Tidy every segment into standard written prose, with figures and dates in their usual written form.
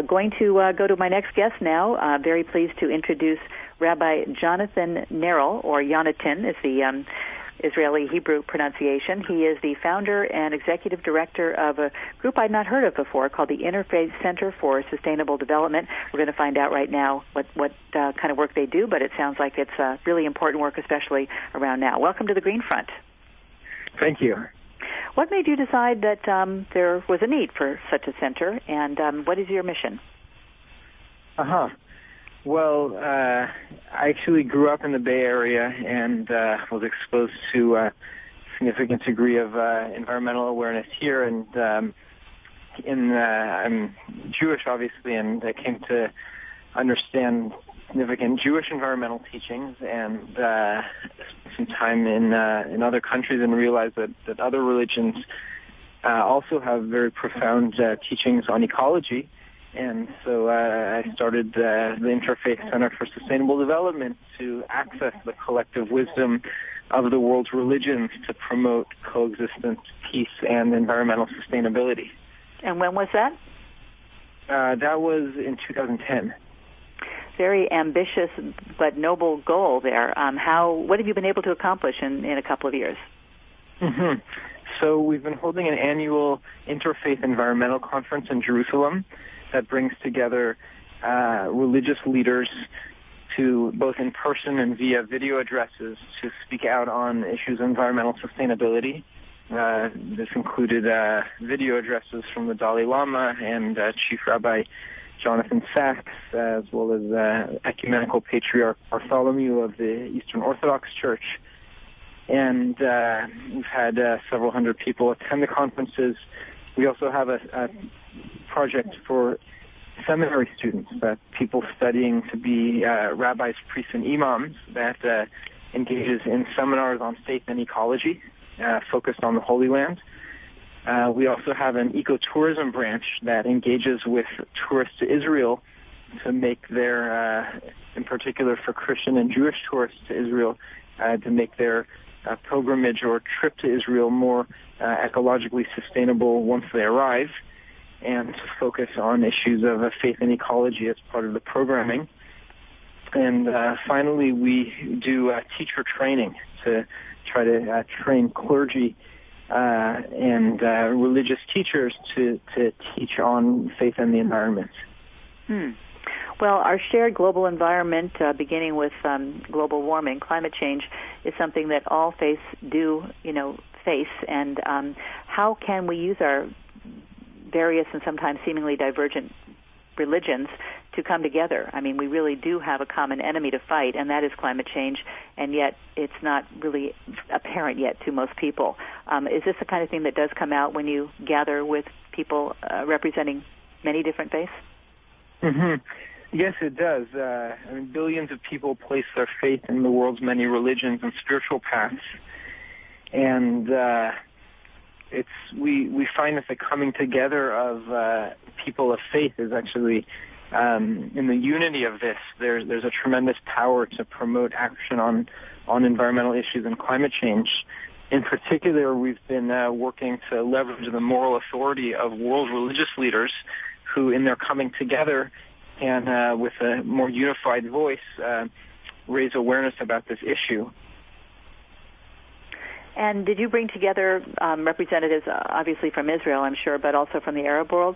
going to go to my next guest now. Very pleased to introduce Rabbi Jonathan Nerl, or Yonatan is the Israeli Hebrew pronunciation. He is the founder and executive director of a group I'd not heard of before called the Interfaith Center for Sustainable Development. We're going to find out right now what kind of work they do, but it sounds like it's really important work, especially around now. Welcome to the Green Front. Thank you. What made you decide that there was a need for such a center, and what is your mission? Well, I actually grew up in the Bay Area and was exposed to a significant degree of environmental awareness here. And I'm Jewish, obviously, and I came to understand significant Jewish environmental teachings and some time in other countries, and realized that other religions also have very profound teachings on ecology. And so I started the Interfaith Center for Sustainable Development to access the collective wisdom of the world's religions to promote coexistence, peace, and environmental sustainability. And when was that? That was in 2010. Very ambitious but noble goal there. What have you been able to accomplish in a couple of years? Mm-hmm. So we've been holding an annual Interfaith Environmental Conference in Jerusalem that brings together religious leaders to both in person and via video addresses to speak out on issues of environmental sustainability. This included video addresses from the Dalai Lama and Chief Rabbi Jonathan Sacks, as well as Ecumenical Patriarch Bartholomew of the Eastern Orthodox Church. And we've had several hundred people attend the conferences. We also have a project for seminary students, people studying to be rabbis, priests, and imams that engages in seminars on faith and ecology, focused on the Holy Land. We also have an ecotourism branch that engages with tourists to Israel to make their, in particular for Christian and Jewish tourists to Israel, to make their pilgrimage or trip to Israel more ecologically sustainable once they arrive, and to focus on issues of faith and ecology as part of the programming. And finally, we do teacher training to try to train clergy and religious teachers to teach on faith and the environment. Well, our shared global environment, beginning with global warming, climate change, is something that all faiths do, face. And how can we use our various and sometimes seemingly divergent religions to come together? I mean, we really do have a common enemy to fight, and that is climate change, and yet it's not really apparent yet to most people. Is this the kind of thing that does come out when you gather with people representing many different faiths? Mm-hmm. Yes, it does. Billions of people place their faith in the world's many religions and spiritual paths, and we find that the coming together of people of faith is actually in the unity of this. There's a tremendous power to promote action on environmental issues and climate change. In particular, we've been working to leverage the moral authority of world religious leaders who, in their coming together and with a more unified voice, raise awareness about this issue. And did you bring together representatives, obviously from Israel, I'm sure, but also from the Arab world?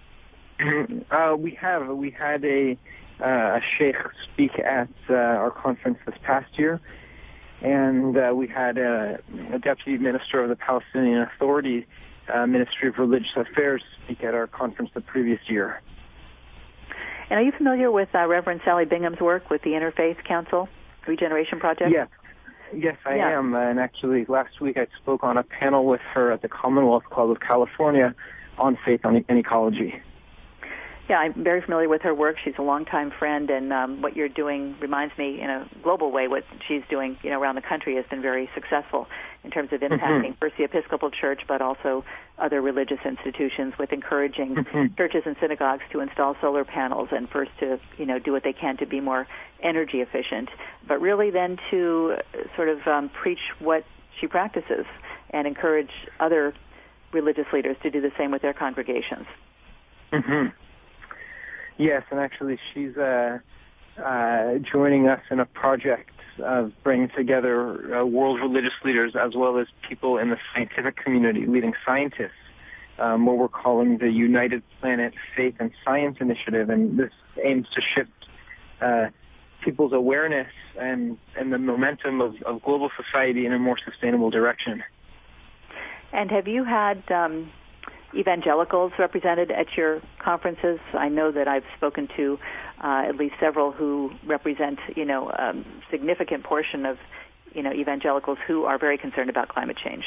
We have. We had a sheikh speak at our conference this past year, and we had a deputy minister of the Palestinian Authority, Ministry of Religious Affairs, speak at our conference the previous year. And are you familiar with Reverend Sally Bingham's work with the Interfaith Council Regeneration Project? Yes, I am. And actually, last week I spoke on a panel with her at the Commonwealth Club of California on faith and ecology. Yeah, I'm very familiar with her work. She's a longtime friend, and what you're doing reminds me in a global way what she's doing, around the country has been very successful in terms of impacting first the Episcopal Church, but also other religious institutions with encouraging churches and synagogues to install solar panels and first to, do what they can to be more energy efficient, but really then to sort of preach what she practices and encourage other religious leaders to do the same with their congregations. Yes, and actually she's joining us in a project of bringing together world religious leaders as well as people in the scientific community, leading scientists, what we're calling the United Planet Faith and Science Initiative, and this aims to shift people's awareness and the momentum of global society in a more sustainable direction. And have you had evangelicals represented at your conferences? I know that I've spoken to at least several who represent, a significant portion of, evangelicals who are very concerned about climate change.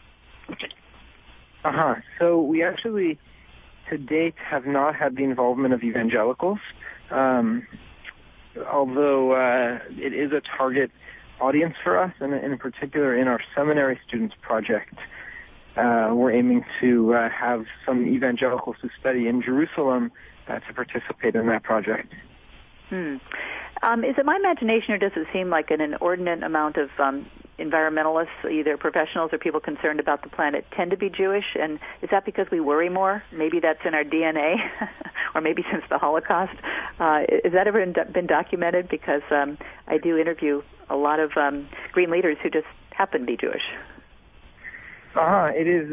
So we actually, to date, have not had the involvement of evangelicals, although it is a target audience for us, and in particular in our seminary students project. We're aiming to have some evangelicals who study in Jerusalem to participate in that project. Is it my imagination, or does it seem like an inordinate amount of environmentalists, either professionals or people concerned about the planet, tend to be Jewish? And is that because we worry more? Maybe that's in our DNA, or maybe since the Holocaust. Has that ever been documented? Because I do interview a lot of green leaders who just happen to be Jewish. It is.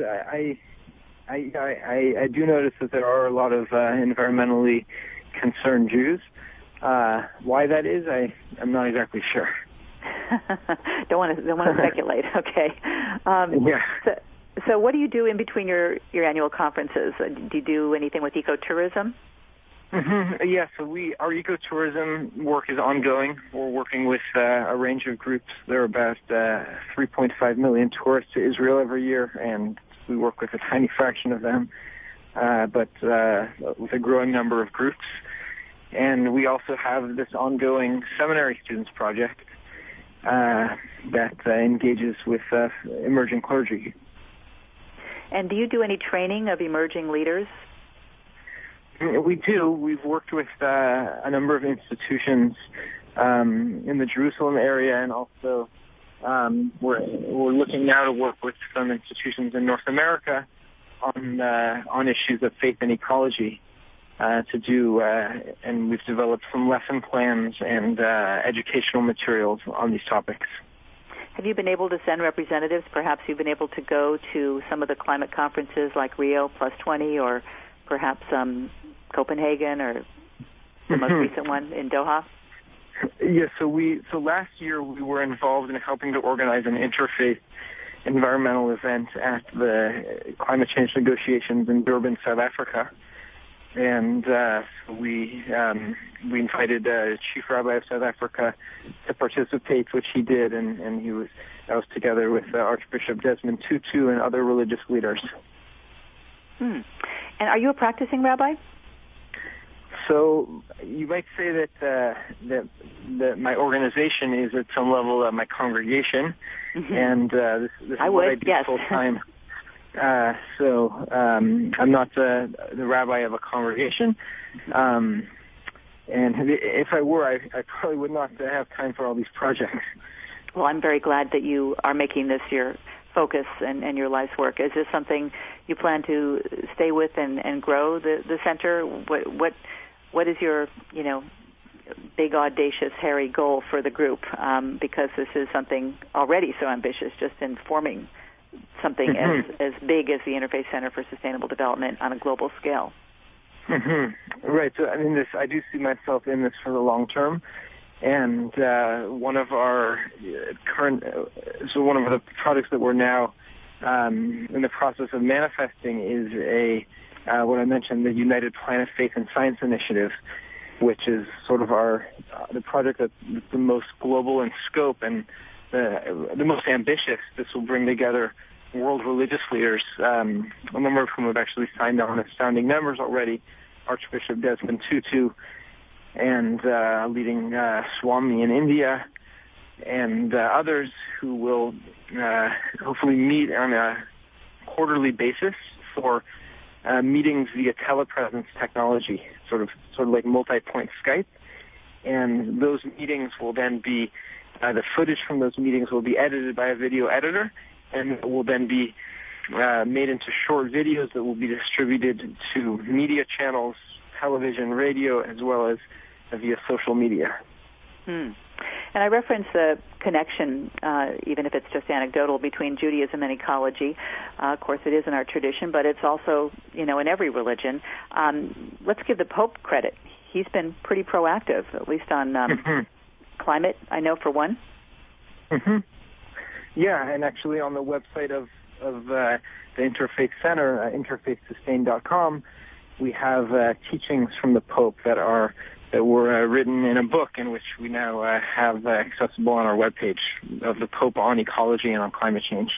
I do notice that there are a lot of environmentally concerned Jews. Why that is, I'm not exactly sure. Don't want to speculate. Okay. Yeah. So what do you do in between your annual conferences? Do you do anything with ecotourism? Yeah. So our ecotourism work is ongoing. We're working with a range of groups. There are about 3.5 million tourists to Israel every year, and we work with a tiny fraction of them, but with a growing number of groups. And we also have this ongoing seminary students project that engages with emerging clergy. And do you do any training of emerging leaders? We do. We've worked with a number of institutions in the Jerusalem area, and also we're looking now to work with some institutions in North America on issues of faith and ecology. And we've developed some lesson plans and educational materials on these topics. Have you been able to send representatives? Perhaps you've been able to go to some of the climate conferences like Rio Plus 20, or perhaps Copenhagen, or the most recent one in Doha? Yes. So last year we were involved in helping to organize an interfaith environmental event at the climate change negotiations in Durban, South Africa. And we invited Chief Rabbi of South Africa to participate, which he did, and I was together with Archbishop Desmond Tutu and other religious leaders. And are you a practicing rabbi? So you might say that my organization is at some level my congregation, and this is what I do full time. So I'm not the rabbi of a congregation, and if I were, I probably would not have time for all these projects. Well, I'm very glad that you are making this your focus and your life's work. Is this something you plan to stay with and grow the center? What is your big, audacious, hairy goal for the group? Because this is something already so ambitious, just in forming something as big as the Interfaith Center for Sustainable Development on a global scale. Right. So I do see myself in this for the long term, and one of the projects that we're now in the process of manifesting is what I mentioned, the United Planet Faith and Science Initiative, which is sort of the project that's the most global in scope and the most ambitious. This will bring together world religious leaders, a number of whom have actually signed on as founding members already, Archbishop Desmond Tutu and leading Swami in India, and others who will hopefully meet on a quarterly basis for meetings via telepresence technology, sort of like multi-point Skype. And those meetings will then be the footage from those meetings will be edited by a video editor, and it will then be made into short videos that will be distributed to media channels, television, radio, as well as via social media. And I reference the connection, even if it's just anecdotal, between Judaism and ecology. Of course, it is in our tradition, but it's also, in every religion. Let's give the Pope credit. He's been pretty proactive, at least on climate, I know, for one. Yeah, and actually on the website of the Interfaith Center, interfaithsustain.com, we have teachings from the Pope that were written in a book, in which we now have accessible on our webpage, of the Pope on ecology and on climate change.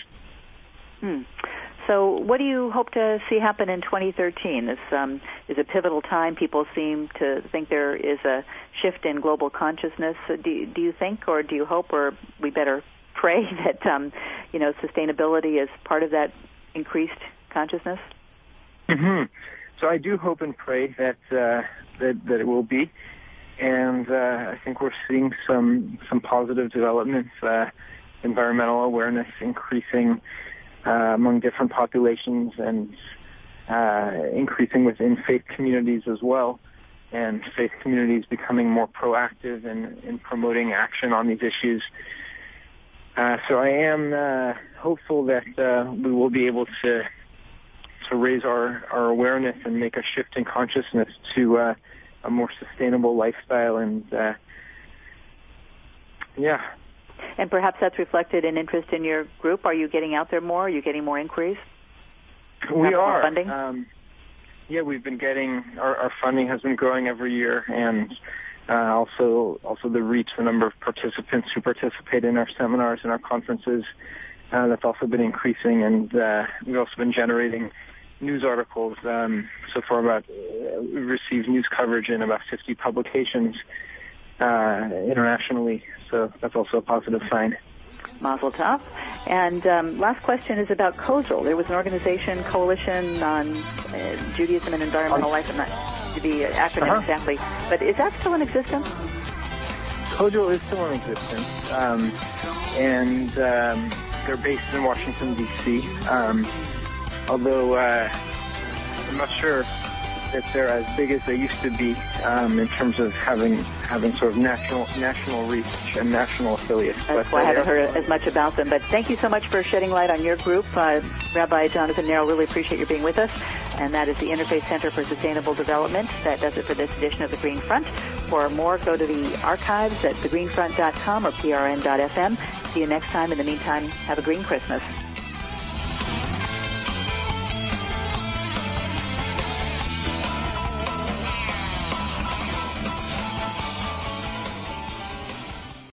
So what do you hope to see happen in 2013? This is a pivotal time. People seem to think there is a shift in global consciousness. Do you think, or do you hope, or we better pray that sustainability is part of that increased consciousness? So I do hope and pray that it will be, and I think we're seeing some positive developments. Environmental awareness increasing among different populations, and increasing within faith communities as well, and faith communities becoming more proactive in promoting action on these issues. So I am hopeful that we will be able to raise our awareness and make a shift in consciousness to a more sustainable lifestyle, and And perhaps that's reflected in interest in your group. Are you getting out there more? Are you getting more inquiries? We are. Funding? We've been getting, our funding has been growing every year, and also the reach, the number of participants who participate in our seminars and our conferences, that's also been increasing, and we've also been generating news articles. So far, we've received news coverage in about 50 publications internationally, so that's also a positive sign. Mazel tov. And last question is about COSEL. There was an organization, Coalition on Judaism and Environmental Life. I'm not to the acronym exactly, but is that still in existence? COSEL is still in existence, and they're based in Washington, D.C., although I'm not sure that they're as big as they used to be in terms of having sort of national reach and national affiliates. That's why I haven't heard as much about them. But thank you so much for shedding light on your group. Rabbi Jonathan Narrow, really appreciate your being with us. And that is the Interfaith Center for Sustainable Development. That does it for this edition of The Green Front. For more, go to the archives at thegreenfront.com or prn.fm. See you next time. In the meantime, have a green Christmas.